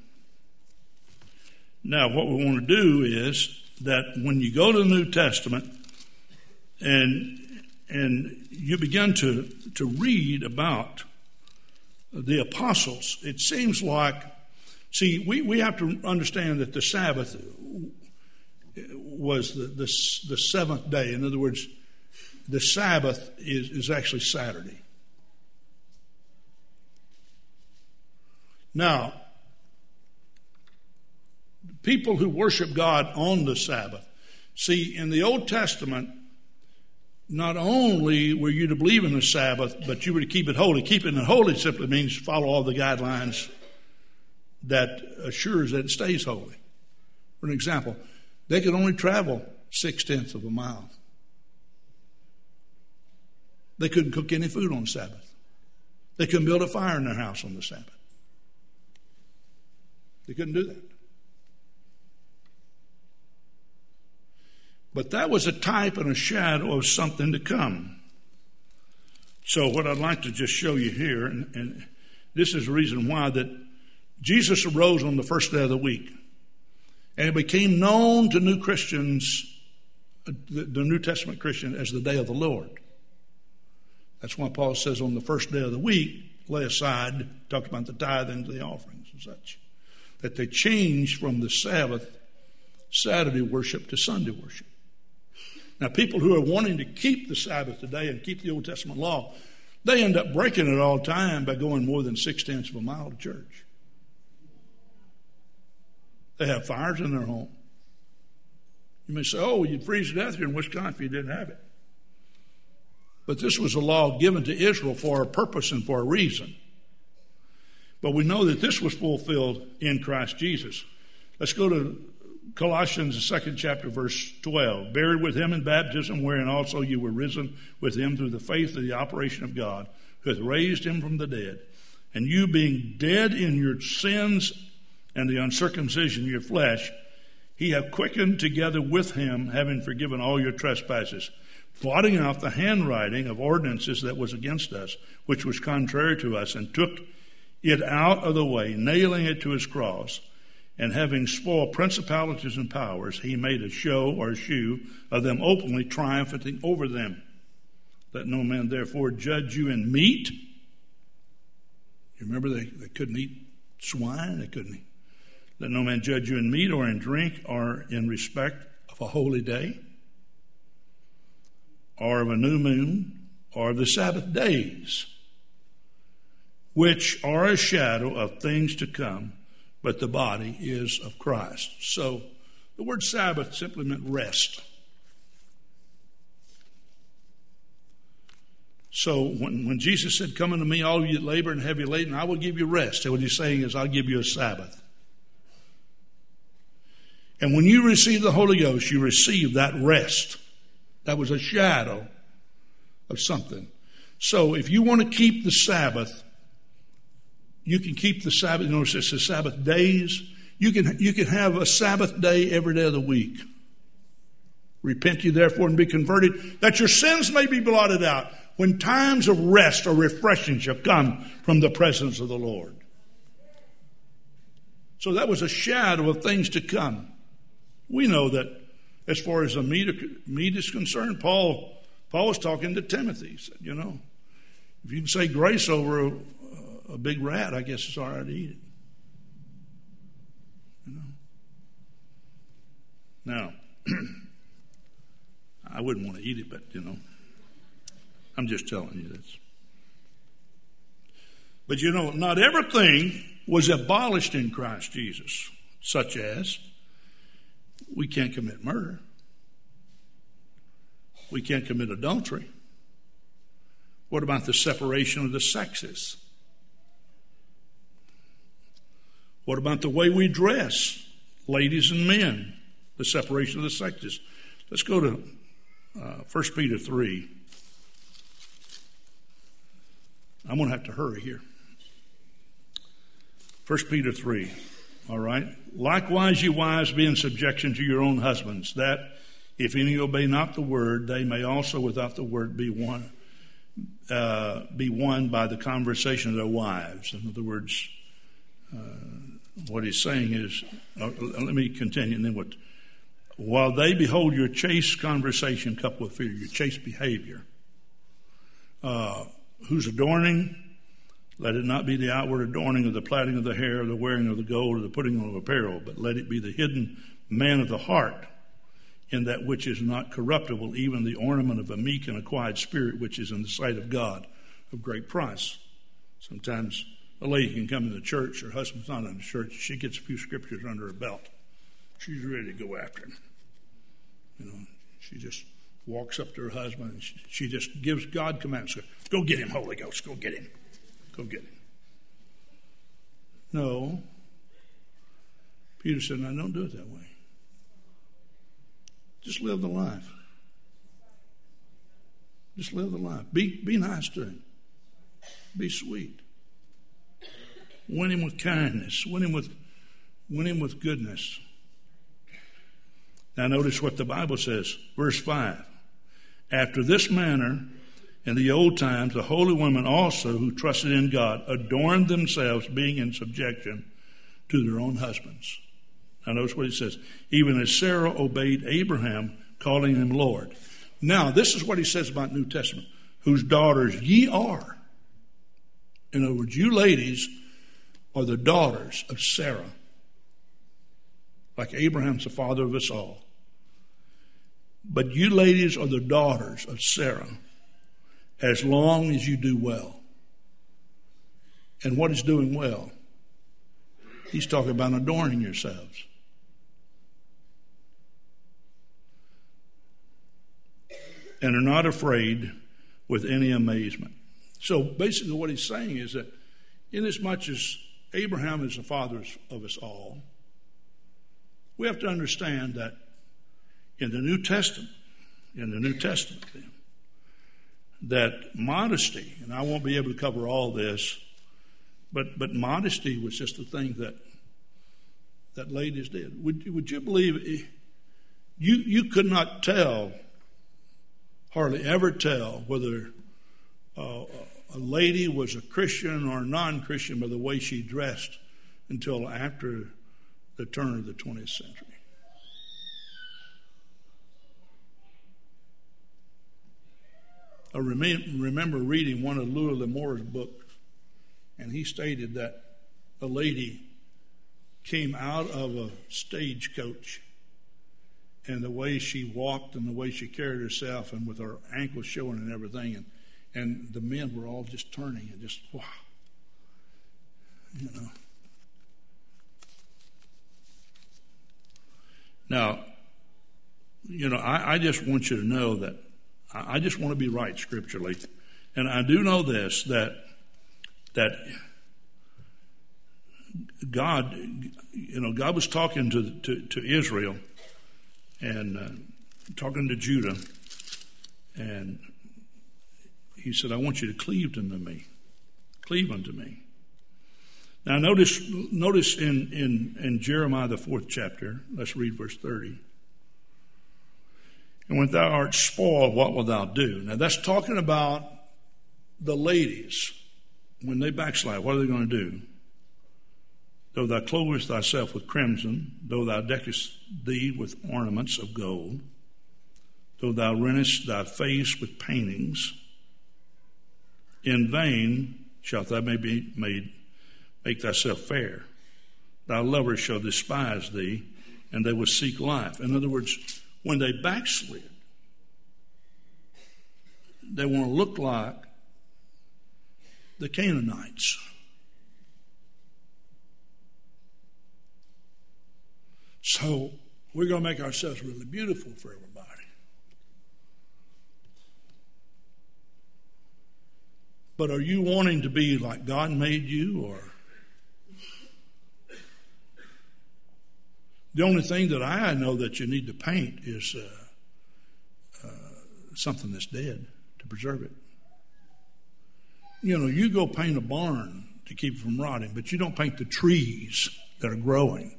Now, what we want to do is that when you go to the New Testament and and you begin to, to read about the apostles, it seems like, see, we, we have to understand that the Sabbath was the, the, the seventh day. In other words, the Sabbath is, is actually Saturday. Now, people who worship God on the Sabbath, see, in the Old Testament, not only were you to believe in the Sabbath, but you were to keep it holy. Keeping it holy simply means follow all the guidelines that assures that it stays holy. For an example, they could only travel six-tenths of a mile. They couldn't cook any food on the Sabbath. They couldn't build a fire in their house on the Sabbath. They couldn't do that. But that was a type and a shadow of something to come. So what I'd like to just show you here, and, and this is the reason why, that Jesus arose on the first day of the week. And it became known to new Christians, the, the New Testament Christian, as the day of the Lord. That's why Paul says on the first day of the week, lay aside, talked about the tithings, the offerings and such. That they changed from the Sabbath, Saturday worship to Sunday worship. Now, people who are wanting to keep the Sabbath today and keep the Old Testament law, they end up breaking it all the time by going more than six-tenths of a mile to church. They have fires in their home. You may say, oh, you'd freeze to death here in Wisconsin if you didn't have it. But this was a law given to Israel for a purpose and for a reason. But we know that this was fulfilled in Christ Jesus. Let's go to Colossians, the second chapter, verse twelve. Buried with him in baptism, wherein also you were risen with him through the faith of the operation of God, who hath raised him from the dead. And you being dead in your sins and the uncircumcision of your flesh, he hath quickened together with him, having forgiven all your trespasses, blotting out the handwriting of ordinances that was against us, which was contrary to us, and took it out of the way, nailing it to his cross. And having spoiled principalities and powers, he made a show or a shew of them openly, triumphing over them. Let no man therefore judge you in meat. You remember they, they couldn't eat swine? They couldn't eat. Let no man judge you in meat or in drink or in respect of a holy day or of a new moon or of the Sabbath days, which are a shadow of things to come, but the body is of Christ. So the word Sabbath simply meant rest. So when, when Jesus said, come unto me, all of you that labor and heavy laden, I will give you rest. What he's saying is, I'll give you a Sabbath. And when you receive the Holy Ghost, you receive that rest. That was a shadow of something. So if you want to keep the Sabbath, you can keep the Sabbath. You know, it's the Sabbath days. You can, you can have a Sabbath day every day of the week. Repent ye therefore and be converted, that your sins may be blotted out, when times of rest or refreshing shall come from the presence of the Lord. So that was a shadow of things to come. We know that as far as the meat, meat is concerned, Paul, Paul was talking to Timothy. He said, you know, if you can say grace over a, a big rat, I guess it's all right to eat it. You know? Now, I wouldn't want to eat it, but, you know, I'm just telling you this. But, you know, not everything was abolished in Christ Jesus, such as we can't commit murder. We can't commit adultery. What about the separation of the sexes? What about the way we dress, ladies and men? The separation of the sexes. Let's go to uh, First Peter three. I'm going to have to hurry here. First Peter three, all right? Likewise, you wives, be in subjection to your own husbands, that if any obey not the word, they may also without the word be won, uh, be won by the conversation of their wives. In other words, uh, what he's saying is, uh, let me continue, and then what? While they behold your chaste conversation coupled with fear, your chaste behavior, uh, whose adorning, let it not be the outward adorning of the plaiting of the hair, or the wearing of the gold, or the putting on of apparel, but let it be the hidden man of the heart, in that which is not corruptible, even the ornament of a meek and a quiet spirit, which is in the sight of God of great price. Sometimes a lady can come in the church, her husband's not in the church, she gets a few scriptures under her belt. She's ready to go after him. You know, she just walks up to her husband and she, she just gives God commands. Go get him, Holy Ghost, go get him. Go get him. No. Peter said, no, don't do it that way. Just live the life. Just live the life. Be, be nice to him. Be sweet. Win him with kindness. Win him with, win him with goodness. Now notice what the Bible says. Verse five. After this manner, in the old times, the holy women also who trusted in God adorned themselves, being in subjection to their own husbands. Now notice what it says. Even as Sarah obeyed Abraham, calling him Lord. Now, this is what he says about New Testament. Whose daughters ye are. In other words, you ladies are the daughters of Sarah. Like Abraham's the father of us all. But you ladies are the daughters of Sarah. As long as you do well. And what is doing well? He's talking about adorning yourselves. And are not afraid with any amazement. So basically what he's saying is that inasmuch as Abraham is the father of us all, we have to understand that in the New Testament, in the New Testament then, that modesty, and I won't be able to cover all this, but but modesty was just the thing that that ladies did. Would would you believe you you could not tell, hardly ever tell whether uh, a lady was a Christian or a non-Christian by the way she dressed until after the turn of the twentieth century. I remember reading one of Louis L'Amour's books, and he stated that a lady came out of a stagecoach, and the way she walked and the way she carried herself and with her ankles showing and everything, and, and the men were all just turning and just, wow, you know. Now, you know, I, I just want you to know that I just want to be right scripturally. And I do know this, that that God, you know, God was talking to to, to Israel and uh, talking to Judah. And he said, I want you to cleave unto me. Cleave unto me. Now notice notice in, in, in Jeremiah the fourth chapter, let's read verse thirty. And when thou art spoiled, what wilt thou do? Now that's talking about the ladies. When they backslide, what are they going to do? Though thou clothest thyself with crimson, though thou deckest thee with ornaments of gold, though thou rentest thy face with paintings, in vain shalt thou may be made, make thyself fair. Thy lovers shall despise thee, and they will seek life. In other words, when they backslid, they want to look like the Canaanites. So we're going to make ourselves really beautiful for everybody. But are you wanting to be like God made you, or the only thing that I know that you need to paint is uh, uh, something that's dead to preserve it. You know, you go paint a barn to keep it from rotting, but you don't paint the trees that are growing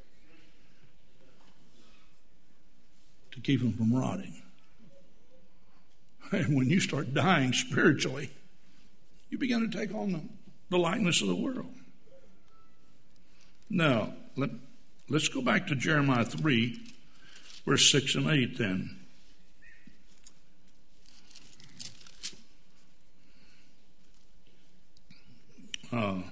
to keep them from rotting. And when you start dying spiritually, you begin to take on the, the likeness of the world. Now, let, let's go back to Jeremiah three, verse six and eight then. Uh,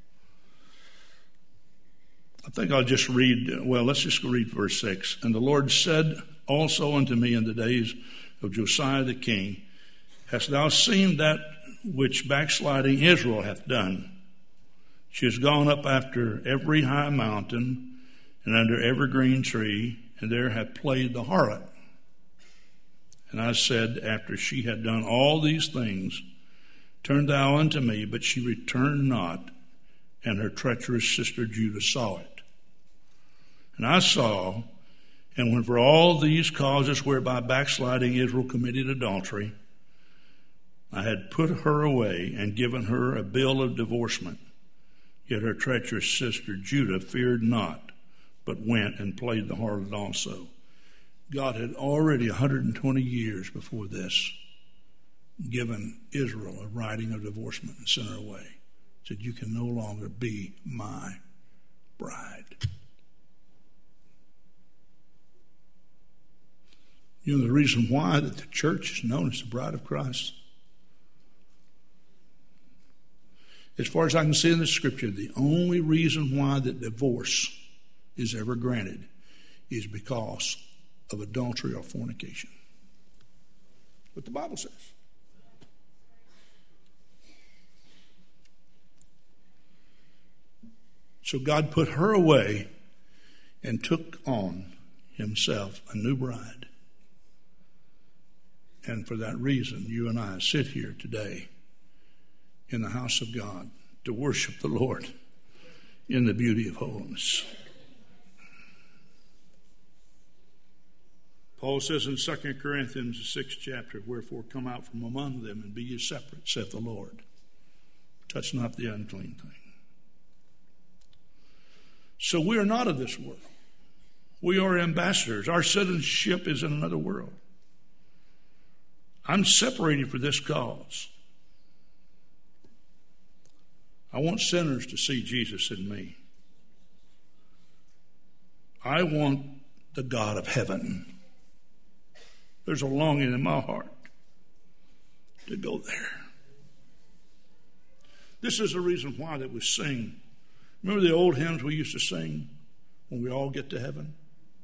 I think I'll just read, well, let's just read verse six. And the Lord said also unto me in the days of Josiah the king, hast thou seen that which backsliding Israel hath done? She has gone up after every high mountain and under every green tree, and there hath played the harlot. And I said, after she had done all these things, turn thou unto me, but she returned not, and her treacherous sister Judah saw it. And I saw, and when for all these causes whereby backsliding Israel committed adultery, I had put her away and given her a bill of divorcement. Yet her treacherous sister Judah feared not, but went and played the harlot also. God had already one hundred twenty years before this given Israel a writing of divorcement and sent her away. Said, you can no longer be my bride. You know the reason why that the church is known as the bride of Christ? As far as I can see in the scripture, the only reason why that divorce is ever granted is because of adultery or fornication. What the Bible says. So God put her away and took on himself a new bride. And for that reason, you and I sit here today in the house of God to worship the Lord in the beauty of holiness. Paul says in Second Corinthians, the sixth chapter, wherefore come out from among them and be ye separate, saith the Lord. Touch not the unclean thing. So we are not of this world. We are ambassadors. Our citizenship is in another world. I'm separated for this cause. I want sinners to see Jesus in me. I want the God of heaven. There's a longing in my heart to go there. This is the reason why that we sing. Remember the old hymns we used to sing when we all get to heaven?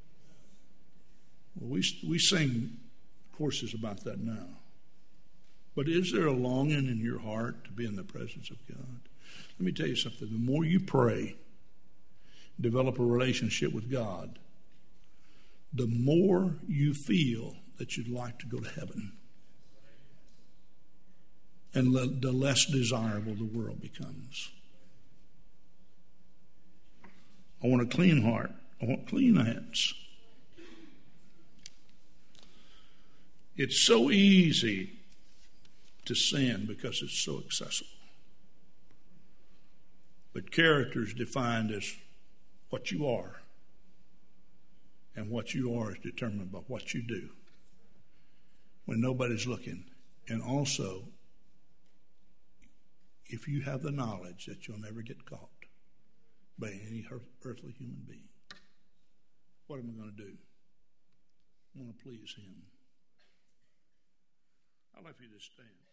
Well, we, we sing courses about that now. But is there a longing in your heart to be in the presence of God? Let me tell you something. The more you pray, develop a relationship with God, the more you feel that you'd like to go to heaven. And le- the less desirable the world becomes. I want a clean heart. I want clean hands. It's so easy to sin because it's so accessible. But character is defined as what you are. And what you are is determined by what you do when nobody's looking. And also, if you have the knowledge that you'll never get caught by any earthly human being, what am I going to do? I want to please him. I'd like for you to stand.